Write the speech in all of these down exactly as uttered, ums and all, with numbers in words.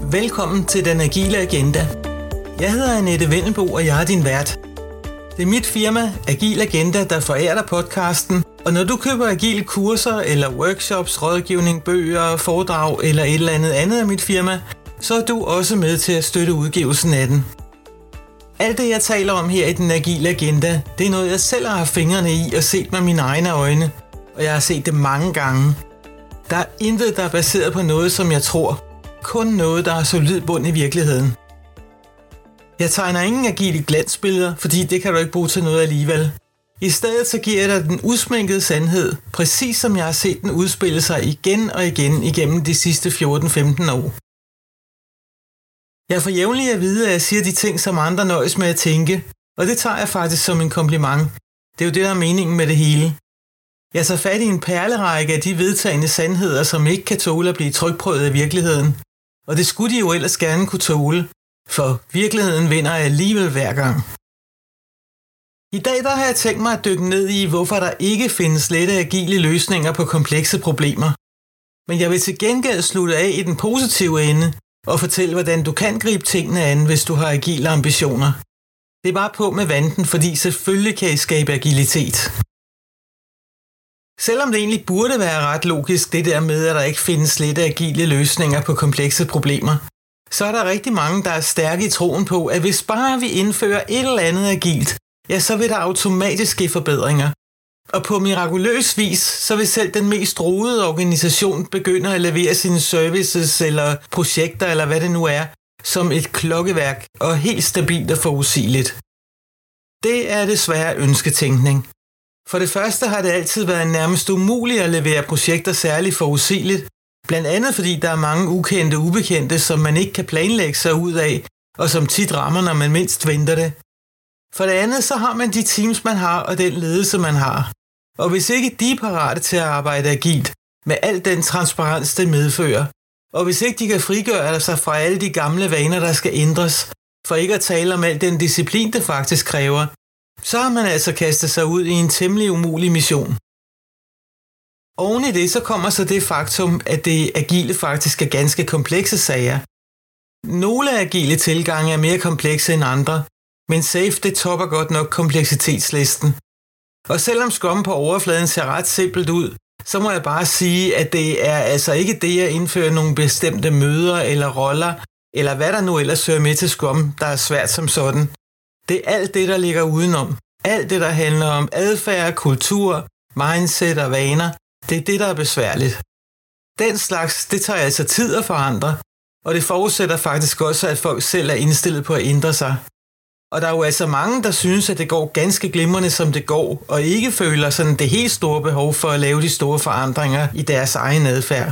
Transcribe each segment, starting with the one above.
Velkommen til Den Agile Agenda. Jeg hedder Annette Vendelbo, og jeg er din vært. Det er mit firma, Agile Agenda, der forærer dig podcasten, og når du køber agile kurser eller workshops, rådgivning, bøger, foredrag eller et eller andet andet af mit firma, så er du også med til at støtte udgivelsen af den. Alt det, jeg taler om her i Den Agile Agenda, det er noget, jeg selv har haft fingrene i og set med mine egne øjne, og jeg har set det mange gange. Der er intet, der er baseret på noget, som jeg tror. Kun noget, der er solid bund i virkeligheden. Jeg tegner ingen agile glansbilleder, fordi det kan du ikke bruge til noget alligevel. I stedet så giver jeg dig den udsminkede sandhed, præcis som jeg har set den udspille sig igen og igen igennem de sidste fjorten femten år. Jeg får jævnligt at vide, at jeg siger de ting, som andre nøjes med at tænke, og det tager jeg faktisk som en kompliment. Det er jo det, der er meningen med det hele. Jeg tager fat i en perlerække af de vedtagne sandheder, som ikke kan tåle at blive trykprøvet af virkeligheden. Og det skulle de jo ellers gerne kunne tåle, for virkeligheden vinder alligevel hver gang. I dag der har jeg tænkt mig at dykke ned i, hvorfor der ikke findes lette agile løsninger på komplekse problemer. Men jeg vil til gengæld slutte af i den positive ende og fortælle, hvordan du kan gribe tingene an, hvis du har agile ambitioner. Det er bare på med vanten, fordi selvfølgelig kan I skabe agilitet. Selvom det egentlig burde være ret logisk, det der med, at der ikke findes lette agile løsninger på komplekse problemer, så er der rigtig mange, der er stærke i troen på, at hvis bare vi indfører et eller andet agilt, ja, så vil der automatisk ske forbedringer. Og på mirakuløs vis, så vil selv den mest rodede organisation begynde at levere sine services eller projekter, eller hvad det nu er, som et klokkeværk og helt stabilt og forudsigeligt. Det er desværre ønsketænkning. For det første har det altid været nærmest umuligt at levere projekter særligt forudsigeligt, blandt andet fordi der er mange ukendte ubekendte, som man ikke kan planlægge sig ud af, og som tit rammer, når man mindst venter det. For det andet så har man de teams, man har, og den ledelse, man har. Og hvis ikke de er parate til at arbejde agilt, med al den transparens, det medfører, og hvis ikke de kan frigøre sig fra alle de gamle vaner, der skal ændres, for ikke at tale om al den disciplin, det faktisk kræver, så har man altså kastet sig ud i en temmelig umulig mission. Oven i det så kommer så det faktum, at det agile faktisk er ganske komplekse sager. Nogle agile tilgange er mere komplekse end andre, men SAFe det topper godt nok kompleksitetslisten. Og selvom Scrum på overfladen ser ret simpelt ud, så må jeg bare sige, at det er altså ikke det at indføre nogle bestemte møder eller roller, eller hvad der nu ellers hører med til Scrum, der er svært som sådan. Det er alt det, der ligger udenom. Alt det, der handler om adfærd, kultur, mindset og vaner, det er det, der er besværligt. Den slags, det tager altså tid at forandre, og det forudsætter faktisk også, at folk selv er indstillet på at ændre sig. Og der er jo altså mange, der synes, at det går ganske glimrende, som det går, og ikke føler sådan det helt store behov for at lave de store forandringer i deres egen adfærd.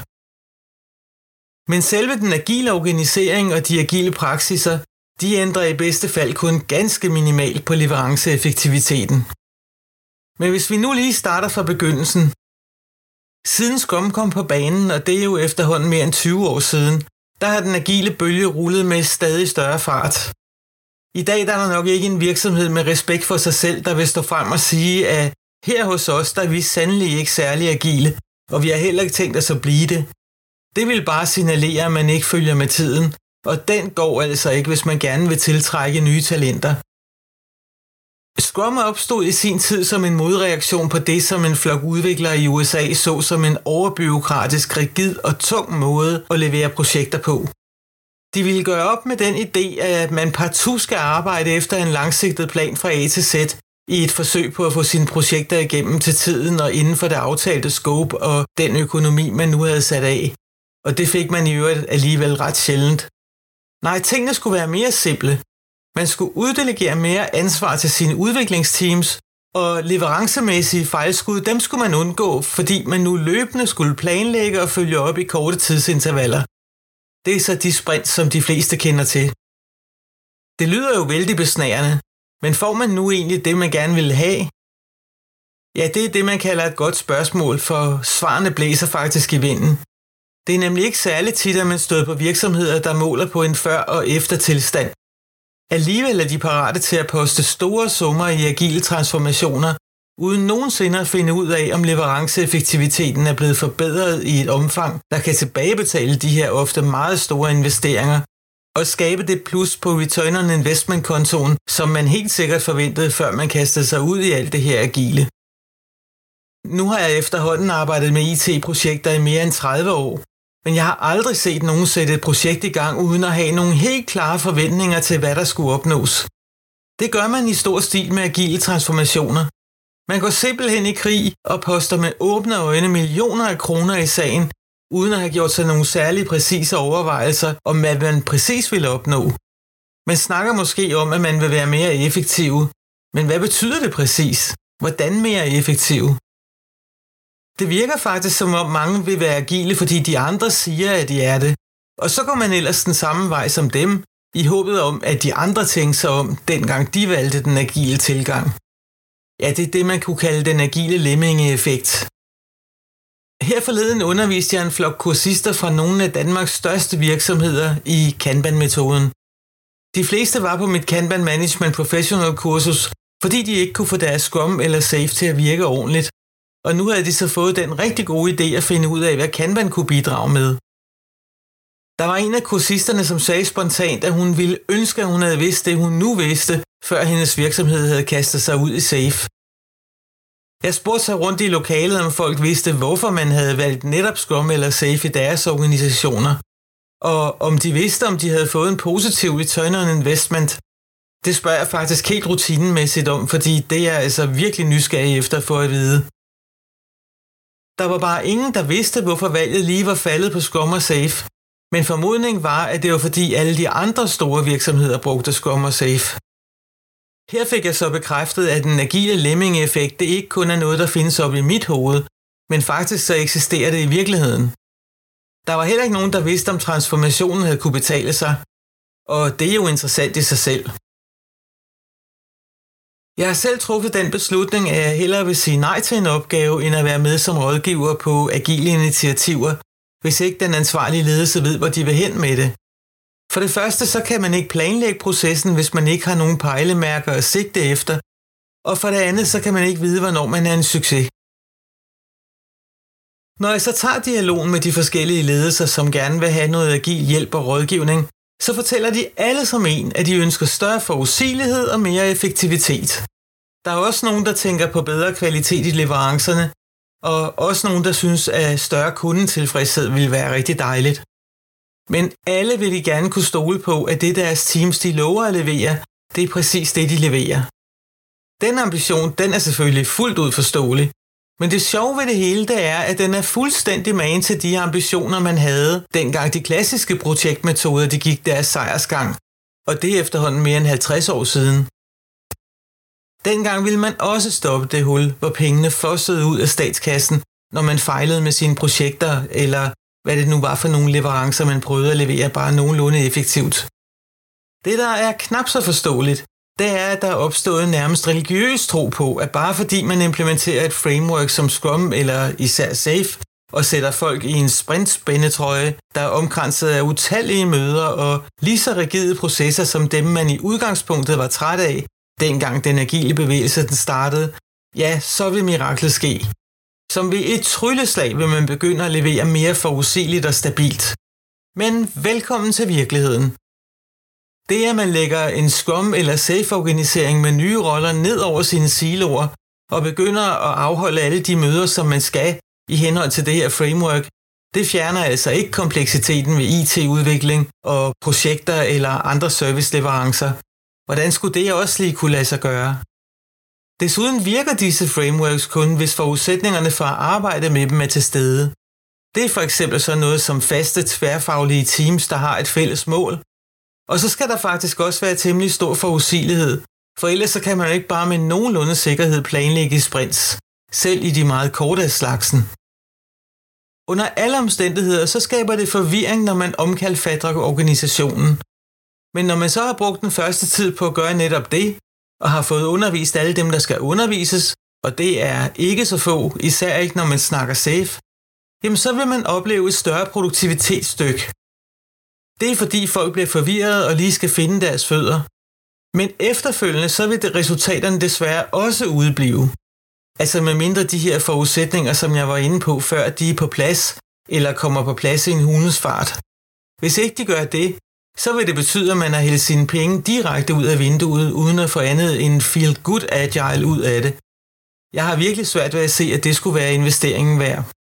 Men selve den agile organisering og de agile praksiser, de ændrer i bedste fald kun ganske minimalt på leveranceeffektiviteten. Men hvis vi nu lige starter fra begyndelsen. Siden Scrum kom på banen, og det er jo efterhånden mere end tyve år siden, der har den agile bølge rullet med stadig større fart. I dag der er der nok ikke en virksomhed med respekt for sig selv, der vil stå frem og sige, at her hos os, der er vi sandelig ikke særlig agile, og vi har heller ikke tænkt os at blive det. Det vil bare signalere, at man ikke følger med tiden, og den går altså ikke, hvis man gerne vil tiltrække nye talenter. Scrum opstod i sin tid som en modreaktion på det, som en flok udviklere i U S A så som en overbureaukratisk, rigid og tung måde at levere projekter på. De ville gøre op med den idé, at man partout skal arbejde efter en langsigtet plan fra A til Z i et forsøg på at få sine projekter igennem til tiden og inden for det aftalte scope og den økonomi, man nu havde sat af. Og det fik man i øvrigt alligevel ret sjældent. Nej, tingene skulle være mere simple. Man skulle uddelegere mere ansvar til sine udviklingsteams, og leverancemæssige fejlskud, dem skulle man undgå, fordi man nu løbende skulle planlægge og følge op i korte tidsintervaller. Det er så de sprints, som de fleste kender til. Det lyder jo vældig besnærende, men får man nu egentlig det, man gerne vil have? Ja, det er det, man kalder et godt spørgsmål, for svarene blæser faktisk i vinden. Det er nemlig ikke særligt tit, at man støder på virksomheder, der måler på en før- og efter-tilstand. Alligevel er de parate til at poste store summer i agile transformationer, uden nogensinde at finde ud af, om leveranceeffektiviteten er blevet forbedret i et omfang, der kan tilbagebetale de her ofte meget store investeringer, og skabe det plus på return on investment-kontoen, som man helt sikkert forventede, før man kastede sig ud i alt det her agile. Nu har jeg efterhånden arbejdet med I T-projekter i mere end tredive år, men jeg har aldrig set nogen sætte et projekt i gang uden at have nogle helt klare forventninger til, hvad der skulle opnås. Det gør man i stor stil med agile transformationer. Man går simpelthen i krig og poster med åbne øjne millioner af kroner i sagen, uden at have gjort sig nogle særligt præcise overvejelser om, hvad man præcis vil opnå. Man snakker måske om, at man vil være mere effektiv, men hvad betyder det præcis? Hvordan mere effektiv? Det virker faktisk, som om mange vil være agile, fordi de andre siger, at de er det, og så går man ellers den samme vej som dem, i håbet om, at de andre tænker sig om, dengang de valgte den agile tilgang. Ja, det er det, man kunne kalde den agile lemminge-effekt. Her forleden underviste jeg en flok kursister fra nogle af Danmarks største virksomheder i Kanban-metoden. De fleste var på mit Kanban Management Professional kursus, fordi de ikke kunne få deres Scrum eller Safe til at virke ordentligt, og nu havde de så fået den rigtig gode idé at finde ud af, hvad Kanban kunne bidrage med. Der var en af kursisterne, som sagde spontant, at hun ville ønske, at hun havde vidst det, hun nu vidste, før hendes virksomhed havde kastet sig ud i Safe. Jeg spurgte sig rundt i lokalet, om folk vidste, hvorfor man havde valgt netop Scrum eller Safe i deres organisationer, og om de vidste, om de havde fået en positiv return on investment. Det spørger jeg faktisk helt rutinemæssigt om, fordi det er altså virkelig nysgerrig efter at få at vide. Der var bare ingen, der vidste, hvorfor valget lige var faldet på Scrum og Safe, men formodningen var, at det var fordi alle de andre store virksomheder brugte Scrum og Safe. Her fik jeg så bekræftet, at den agile lemming-effekt det ikke kun er noget, der findes op i mit hoved, men faktisk så eksisterer det i virkeligheden. Der var heller ikke nogen, der vidste, om transformationen havde kunne betale sig, og det er jo interessant i sig selv. Jeg har selv truffet den beslutning, at jeg hellere vil sige nej til en opgave, end at være med som rådgiver på agile initiativer, hvis ikke den ansvarlige ledelse ved, hvor de vil hen med det. For det første, så kan man ikke planlægge processen, hvis man ikke har nogen pejlemærker at sigte efter, og for det andet, så kan man ikke vide, hvornår man er en succes. Når jeg så tager dialogen med de forskellige ledelser, som gerne vil have noget agil hjælp og rådgivning, så fortæller de alle som en, at de ønsker større forudsigelighed og mere effektivitet. Der er også nogen, der tænker på bedre kvalitet i leverancerne, og også nogen, der synes, at større kundetilfredshed ville være rigtig dejligt. Men alle vil de gerne kunne stole på, at det deres teams de lover at levere, det er præcis det, de leverer. Den ambition, den er selvfølgelig fuldt ud forståelig, men det sjove ved det hele, det er, at den er fuldstændig magen til de ambitioner, man havde, dengang de klassiske projektmetoder, de gik deres sejrsgang, og det er efterhånden mere end halvtreds år siden. Dengang ville man også stoppe det hul, hvor pengene fossede ud af statskassen, når man fejlede med sine projekter, eller hvad det nu var for nogle leverancer, man prøvede at levere bare nogenlunde effektivt. Det, der er knap så forståeligt, det er, at der er opstået nærmest religiøs tro på, at bare fordi man implementerer et framework som Scrum eller især Safe, og sætter folk i en sprintspændetrøje, der er omkranset af utallige møder og lige så rigide processer som dem, man i udgangspunktet var træt af, dengang den agile bevægelse den startede, ja, så vil miraklet ske. Som ved et trylleslag vil man begynde at levere mere forudsigeligt og stabilt. Men velkommen til virkeligheden. Det er, at man lægger en Scrum eller Safe-organisering med nye roller ned over sine siloer og begynder at afholde alle de møder, som man skal i henhold til det her framework, det fjerner altså ikke kompleksiteten ved I T-udvikling og projekter eller andre serviceleverancer. Hvordan skulle det også lige kunne lade sig gøre? Desuden virker disse frameworks kun, hvis forudsætningerne for at arbejde med dem er til stede. Det er for eksempel sådan noget som faste tværfaglige teams, der har et fælles mål. Og så skal der faktisk også være temmelig stor forudsigelighed, for ellers så kan man jo ikke bare med nogenlunde sikkerhed planlægge sprints, selv i de meget korte af slagsen. Under alle omstændigheder, så skaber det forvirring, når man omkalfatrer organisationen. Men når man så har brugt den første tid på at gøre netop det, og har fået undervist alle dem, der skal undervises, og det er ikke så få, især ikke når man snakker Safe, jamen så vil man opleve et større produktivitetsstykke. Det er fordi folk bliver forvirret og lige skal finde deres fødder. Men efterfølgende så vil det resultaterne desværre også udeblive. Altså med mindre de her forudsætninger, som jeg var inde på før, de er på plads, eller kommer på plads i en hundens fart. Hvis ikke de gør det, så vil det betyde, at man har hældt sine penge direkte ud af vinduet, uden at få andet end feel good agile ud af det. Jeg har virkelig svært ved at se, at det skulle være investeringen værd.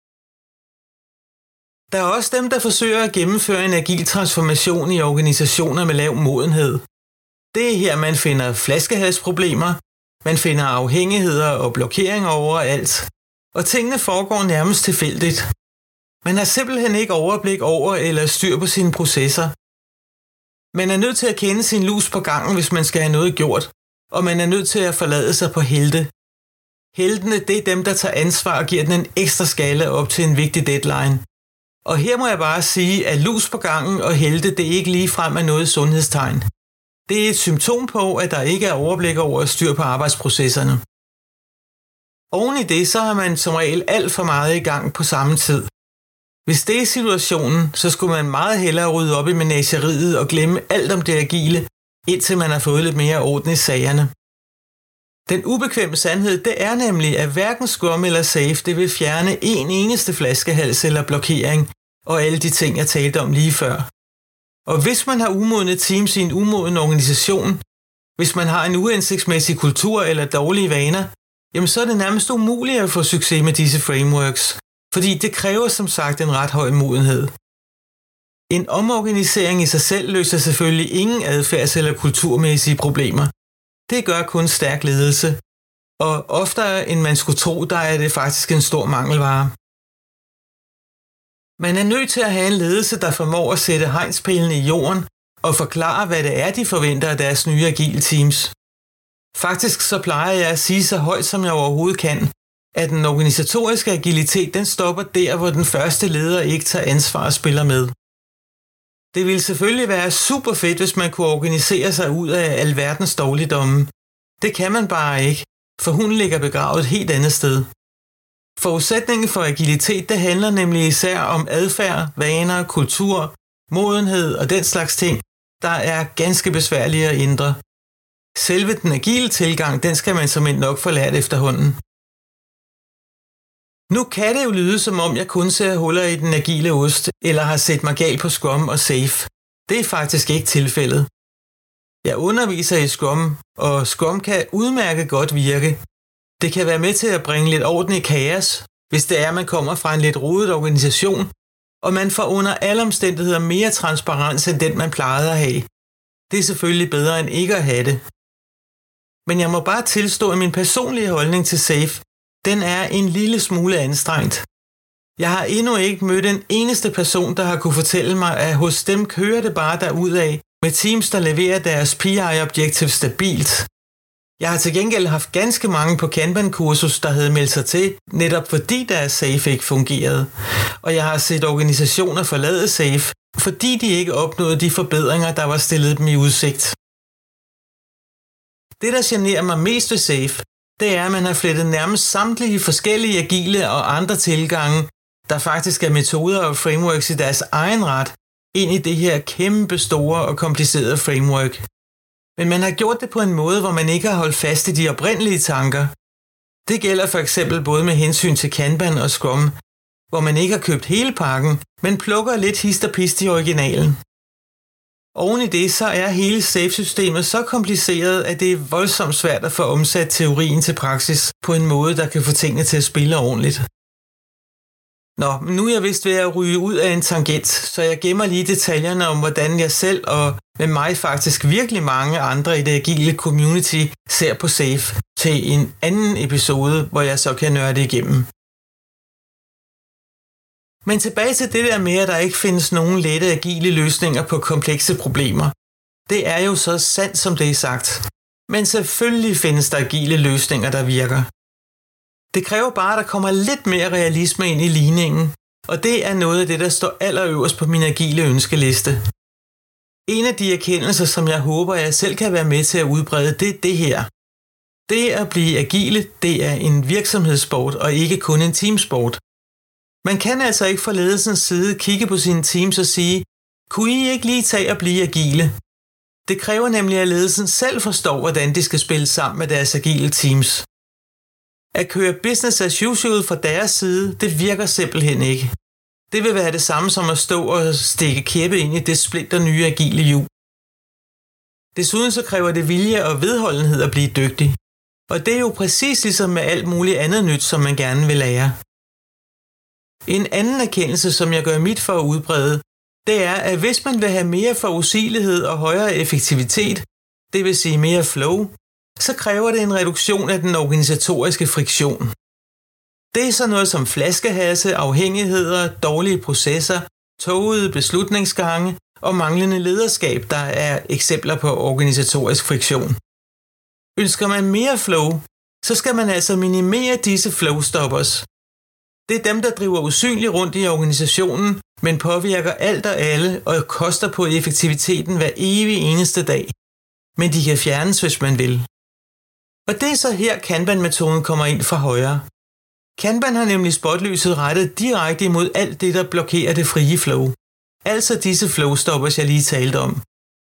Der er også dem, der forsøger at gennemføre en agil transformation i organisationer med lav modenhed. Det er her, man finder flaskehalsproblemer, man finder afhængigheder og blokeringer overalt, og tingene foregår nærmest tilfældigt. Man har simpelthen ikke overblik over eller styr på sine processer. Man er nødt til at kende sin lus på gangen, hvis man skal have noget gjort, og man er nødt til at forlade sig på helte. Heltene, det er dem, der tager ansvar og giver den en ekstra skalle op til en vigtig deadline. Og her må jeg bare sige, at lus på gangen og helte, det er ikke ligefrem af noget sundhedstegn. Det er et symptom på, at der ikke er overblik over at styr på arbejdsprocesserne. Oven i det, så har man som regel alt for meget i gang på samme tid. Hvis det er situationen, så skulle man meget hellere rydde op i menageriet og glemme alt om det agile, indtil man har fået lidt mere orden i sagerne. Den ubekvemme sandhed, det er nemlig, at hverken Scrum eller Safe, det vil fjerne en eneste flaskehals eller blokering og alle de ting, jeg talte om lige før. Og hvis man har umodne teams i en umoden organisation, hvis man har en uhensigtsmæssig kultur eller dårlige vaner, jamen så er det nærmest umuligt at få succes med disse frameworks, fordi det kræver som sagt en ret høj modenhed. En omorganisering i sig selv løser selvfølgelig ingen adfærds- eller kulturmæssige problemer. Det gør kun stærk ledelse, og oftere end man skulle tro, der er det faktisk en stor mangelvare. Man er nødt til at have en ledelse, der formår at sætte hegnspælene i jorden og forklare, hvad det er, de forventer af deres nye agile teams. Faktisk så plejer jeg at sige så højt, som jeg overhovedet kan, at den organisatoriske agilitet, den stopper der, hvor den første leder ikke tager ansvar og spiller med. Det ville selvfølgelig være super fedt, hvis man kunne organisere sig ud af alverdens dårligdomme. Det kan man bare ikke, for hun ligger begravet et helt andet sted. Forudsætningen for agilitet, det handler nemlig især om adfærd, vaner, kultur, modenhed og den slags ting, der er ganske besværlige at ændre. Selve den agile tilgang, den skal man som nok få lært efterhånden. Nu kan det jo lyde, som om jeg kun ser huller i den agile ost, eller har set mig gal på Scrum og Safe. Det er faktisk ikke tilfældet. Jeg underviser i Scrum, og Scrum kan udmærket godt virke. Det kan være med til at bringe lidt orden i kaos, hvis det er, man kommer fra en lidt rodet organisation, og man får under alle omstændigheder mere transparens end den, man plejede at have. Det er selvfølgelig bedre end ikke at have det. Men jeg må bare tilstå, at min personlige holdning til Safe, den er en lille smule anstrengt. Jeg har endnu ikke mødt en eneste person, der har kunne fortælle mig, at hos dem kører det bare derudad med teams, der leverer deres P I-objektiv stabilt. Jeg har til gengæld haft ganske mange på Kanban-kursus, der havde meldt sig til, netop fordi deres Safe ikke fungerede. Og jeg har set organisationer forlade Safe, fordi de ikke opnåede de forbedringer, der var stillet dem i udsigt. Det, der generer mig mest ved Safe, det er, at man har flettet nærmest samtlige forskellige agile og andre tilgange, der faktisk er metoder og frameworks i deres egen ret, ind i det her kæmpe store og komplicerede framework. Men man har gjort det på en måde, hvor man ikke har holdt fast i de oprindelige tanker. Det gælder for eksempel både med hensyn til Kanban og Scrum, hvor man ikke har købt hele pakken, men plukker lidt hist og pist i originalen. Oven i det, så er hele Safe-systemet så kompliceret, at det er voldsomt svært at få omsat teorien til praksis på en måde, der kan få tingene til at spille ordentligt. Nå, men nu er jeg vist ved at ryge ud af en tangent, så jeg gemmer lige detaljerne om, hvordan jeg selv og med mig faktisk virkelig mange andre i det agile community ser på Safe til en anden episode, hvor jeg så kan nørde det igennem. Men tilbage til det der med, at der ikke findes nogen lette agile løsninger på komplekse problemer. Det er jo så sandt, som det er sagt. Men selvfølgelig findes der agile løsninger, der virker. Det kræver bare, at der kommer lidt mere realisme ind i ligningen, og det er noget af det, der står allerøverst på min agile ønskeliste. En af de erkendelser, som jeg håber, jeg selv kan være med til at udbrede, det er det her. Det at blive agile, det er en virksomhedssport og ikke kun en teamsport. Man kan altså ikke fra ledelsens side kigge på sine teams og sige, kunne I ikke lige tage at blive agile? Det kræver nemlig, at ledelsen selv forstår, hvordan de skal spille sammen med deres agile teams. At køre business as usual fra deres side, det virker simpelthen ikke. Det vil være det samme som at stå og stikke kæppe ind i det splinter nye agile hjul. Desuden så kræver det vilje og vedholdenhed at blive dygtig. Og det er jo præcis ligesom med alt muligt andet nyt, som man gerne vil lære. En anden erkendelse, som jeg gør mit for at udbrede, det er, at hvis man vil have mere forudsigelighed og højere effektivitet, det vil sige mere flow, så kræver det en reduktion af den organisatoriske friktion. Det er så noget som flaskehalse, afhængigheder, dårlige processer, tågede beslutningsgange og manglende lederskab, der er eksempler på organisatorisk friktion. Ønsker man mere flow, så skal man altså minimere disse flowstoppers. Det er dem, der driver usynligt rundt i organisationen, men påvirker alt og alle og koster på effektiviteten hver evig eneste dag. Men de kan fjernes, hvis man vil. Og det er så her Kanban-metoden kommer ind fra højre. Kanban har nemlig spotlyset rettet direkte imod alt det, der blokerer det frie flow. Altså disse flowstoppers, jeg lige talte om.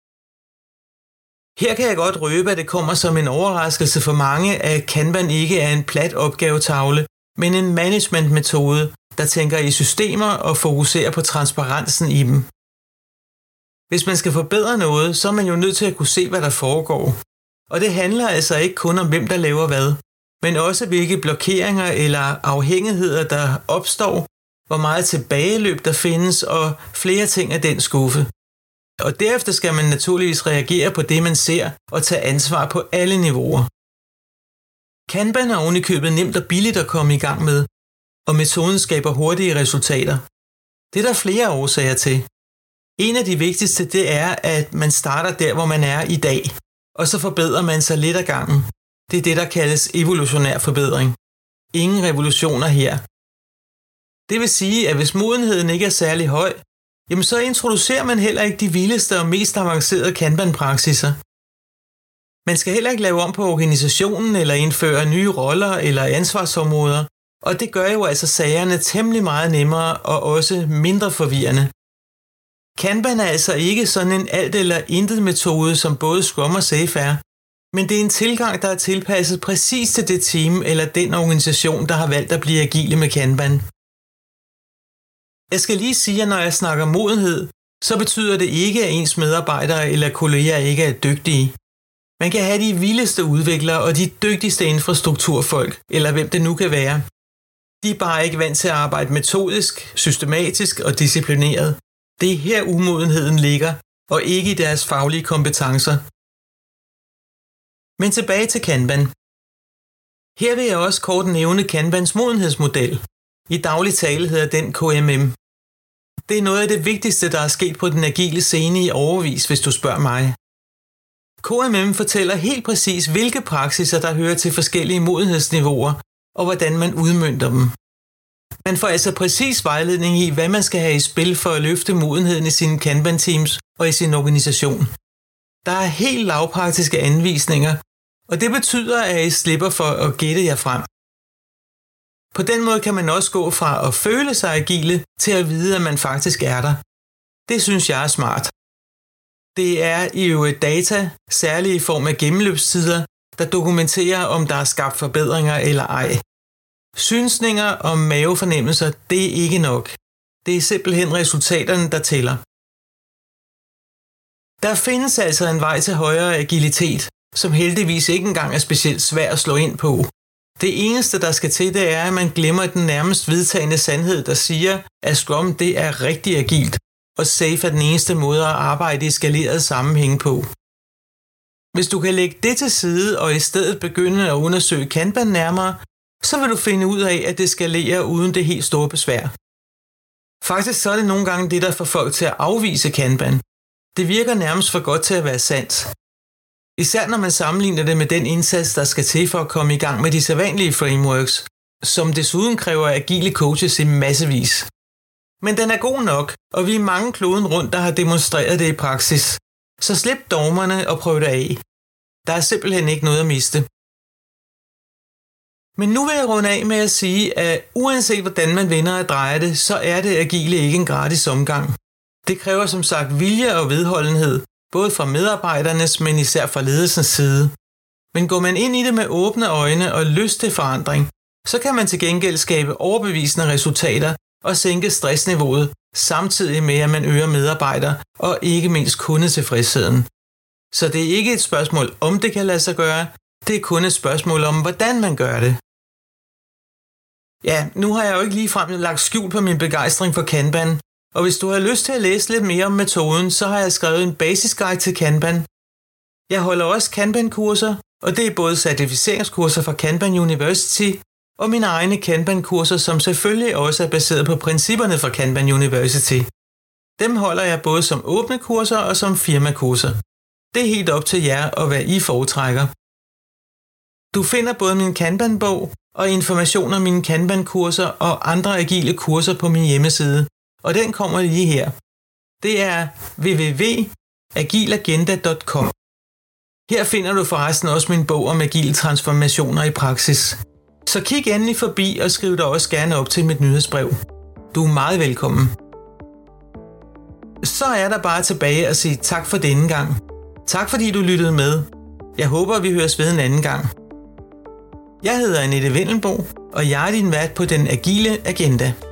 Her kan jeg godt røbe, at det kommer som en overraskelse for mange, at Kanban ikke er en plat opgavetavle, men en managementmetode, der tænker i systemer og fokuserer på transparensen i dem. Hvis man skal forbedre noget, så er man jo nødt til at kunne se, hvad der foregår. Og det handler altså ikke kun om, hvem der laver hvad, men også hvilke blokeringer eller afhængigheder, der opstår, hvor meget tilbageløb der findes og flere ting af den skuffe. Og derefter skal man naturligvis reagere på det, man ser og tage ansvar på alle niveauer. Kanban er ovenikøbet nemt og billigt at komme i gang med, og metoden skaber hurtige resultater. Det er der flere årsager til. En af de vigtigste, det er, at man starter der, hvor man er i dag, og så forbedrer man sig lidt ad gangen. Det er det, der kaldes evolutionær forbedring. Ingen revolutioner her. Det vil sige, at hvis modenheden ikke er særlig høj, jamen så introducerer man heller ikke de vildeste og mest avancerede Kanban-praksiser. Man skal heller ikke lave om på organisationen eller indføre nye roller eller ansvarsområder, og det gør jo altså sagerne temmelig meget nemmere og også mindre forvirrende. Kanban er altså ikke sådan en alt eller intet metode, som både Scrum og Safe er, men det er en tilgang, der er tilpasset præcis til det team eller den organisation, der har valgt at blive agile med Kanban. Jeg skal lige sige, at når jeg snakker modenhed, så betyder det ikke, at ens medarbejdere eller kolleger ikke er dygtige. Man kan have de vildeste udviklere og de dygtigste infrastrukturfolk, eller hvem det nu kan være. De er bare ikke vant til at arbejde metodisk, systematisk og disciplineret. Det er her umodenheden ligger, og ikke i deres faglige kompetencer. Men tilbage til Kanban. Her vil jeg også kort nævne Kanbans modenhedsmodel. I daglig tale hedder den K M M. Det er noget af det vigtigste, der er sket på den agile scene i årevis, hvis du spørger mig. K M M fortæller helt præcis, hvilke praksiser, der hører til forskellige modenhedsniveauer, og hvordan man udmønter dem. Man får altså præcis vejledning i, hvad man skal have i spil for at løfte modenheden i sine Kanban-teams og i sin organisation. Der er helt lavpraktiske anvisninger, og det betyder, at I slipper for at gætte jer frem. På den måde kan man også gå fra at føle sig agile til at vide, at man faktisk er der. Det synes jeg er smart. Det er i øvrigt data, særligt i form af gennemløbstider, der dokumenterer, om der er skabt forbedringer eller ej. Synsninger og mavefornemmelser, det er ikke nok. Det er simpelthen resultaterne, der tæller. Der findes altså en vej til højere agilitet, som heldigvis ikke engang er specielt svær at slå ind på. Det eneste, der skal til, det er, at man glemmer den nærmest vedtagne sandhed, der siger, at Scrum det er rigtig agilt, og Safe er den eneste måde at arbejde i skaleret sammenhæng på. Hvis du kan lægge det til side og i stedet begynde at undersøge Kanban nærmere, så vil du finde ud af, at det skalerer uden det helt store besvær. Faktisk så er det nogle gange det, der får folk til at afvise Kanban. Det virker nærmest for godt til at være sandt. Især når man sammenligner det med den indsats, der skal til for at komme i gang med de sædvanlige frameworks, som desuden kræver agile coaches i massevis. Men den er god nok, og vi er mange kloden rundt, der har demonstreret det i praksis. Så slip dogmerne og prøv det af. Der er simpelthen ikke noget at miste. Men nu vil jeg runde af med at sige, at uanset hvordan man vender og drejer det, så er det agile ikke en gratis omgang. Det kræver som sagt vilje og vedholdenhed, både fra medarbejdernes, men især fra ledelsens side. Men går man ind i det med åbne øjne og lyst til forandring, så kan man til gengæld skabe overbevisende resultater og sænke stressniveauet, samtidig med at man øger medarbejder og ikke mindst kundetilfredsheden. Så det er ikke et spørgsmål om det kan lade sig gøre, det er kun et spørgsmål om hvordan man gør det. Ja, nu har jeg jo ikke ligefrem lagt skjul på min begejstring for Kanban, og hvis du har lyst til at læse lidt mere om metoden, så har jeg skrevet en basisguide til Kanban. Jeg holder også Kanban-kurser, og det er både certificeringskurser fra Kanban University og mine egne Kanban-kurser, som selvfølgelig også er baseret på principperne fra Kanban University. Dem holder jeg både som åbne kurser og som firmakurser. Det er helt op til jer og hvad I foretrækker. Du finder både min Kanban-bog og information om mine Kanban-kurser og andre agile kurser på min hjemmeside, og den kommer lige her. Det er w w w punktum agilagenda punktum com. Her finder du forresten også min bog om agile transformationer i praksis. Så kig endelig forbi og skriv dig også gerne op til mit nyhedsbrev. Du er meget velkommen. Så er der bare tilbage at sige tak for denne gang. Tak fordi du lyttede med. Jeg håber, vi høres ved en anden gang. Jeg hedder Annette Vendelbo, og jeg er din vært på Den Agile Agenda.